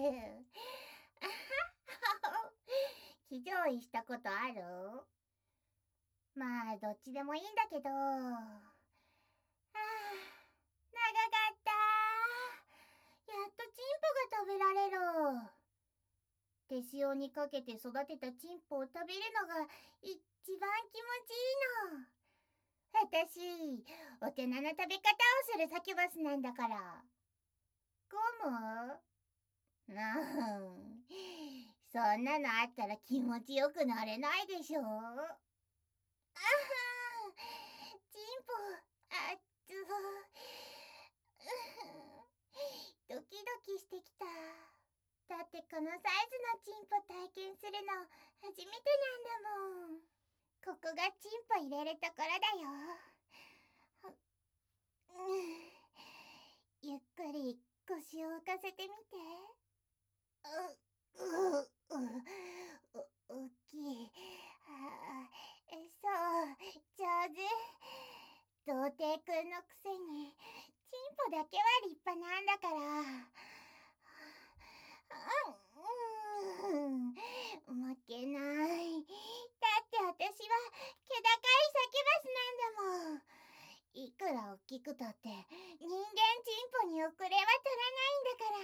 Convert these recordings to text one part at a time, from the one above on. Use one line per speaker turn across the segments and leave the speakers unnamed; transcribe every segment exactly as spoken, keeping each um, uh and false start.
騎乗位したことある？まあどっちでもいいんだけど、はあ、長かった。やっとチンポが食べられる。手塩にかけて育てたチンポを食べるのが一番気持ちいいの。私、大人な食べ方をするサキュバスなんだから。ゴム？なん、そんなのあったら気持ちよくなれないでしょ。あはん、チンポ、あっつ、ドキドキしてきた。だってこのサイズのチンポ体験するの初めてなんだもん。ここがチンポ入れるところだよ。ゆっくり腰を浮かせてみて。う、う、う、お、大きい。あ、そう、上手。童貞くんのくせに、チンポだけは立派なんだから。うん、負けない。だって私は気高いサキュバスなんだもん。いくら大きくたって人間チンポに遅れは取らないんだから。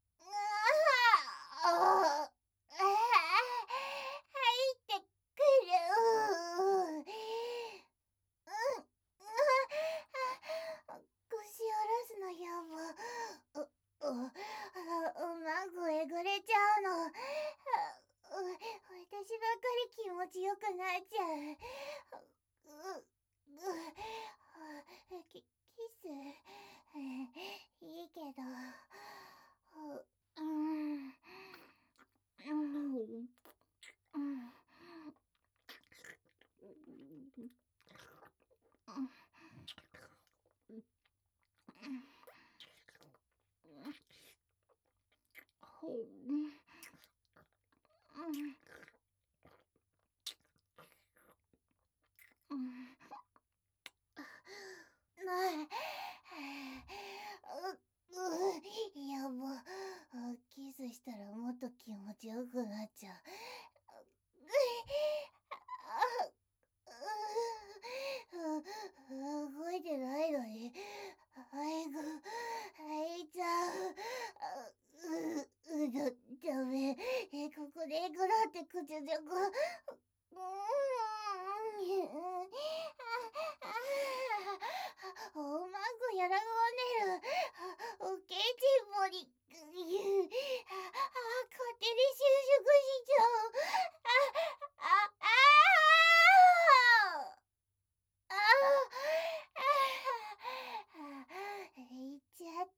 ああ、ああ、入ってくる。うん、腰下ろすのやば。う、う、馬声ぐれちゃうの。私ばっかり気持ちよくなっちゃう。う、キ、キスいいけど、うん、うん、うん、やば、キスしたらもっと気持ちよくなっちゃう。動いてないのに愛が愛ちゃう。う、う、だ、ダメ。え、ここでグラって口じゃこ。うーん、おまごやらごねる。おけいちんぼに、あ、勝手に就職しちゃう。あ、あ、ああ、ああ、いっちゃった。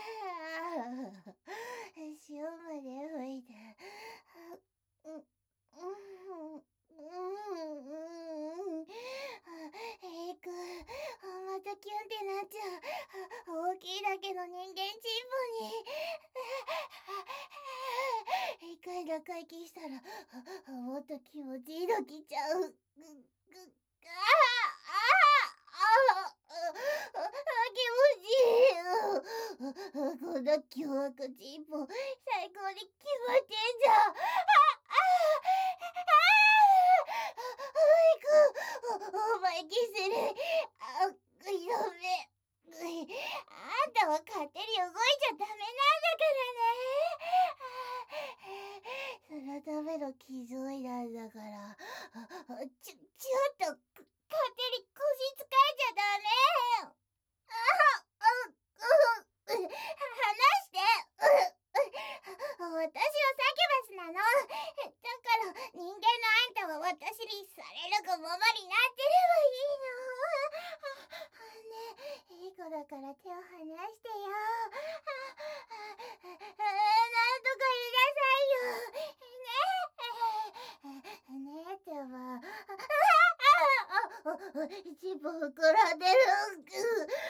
塩まで吹いた。うん、うん、うん、えいく、またキュンってなっちゃう。大きいだけの人間チンポに。一回中息したら、もっと気持ちいいのきちゃう。ぐ、ぐ、ああ、ああ、気持ちいい。こんな凶悪チンポ、最高に決まってんじゃん。ああ、お前キスる。あ、やべ。あんたは勝手に動いちゃダメなんだからね。そのための騎乗位なんだから。ちょ、ちょっと、勝手に腰使えちゃダメ。ああ、う、う、離して。私はサキュバスなの。だから人間のあんたは私にされるがままになってればいいの。ねえ、いい子だから手を離してよ。なんとか言いなさいよ。ねえ。ねえってば。チンポ膨らんでる。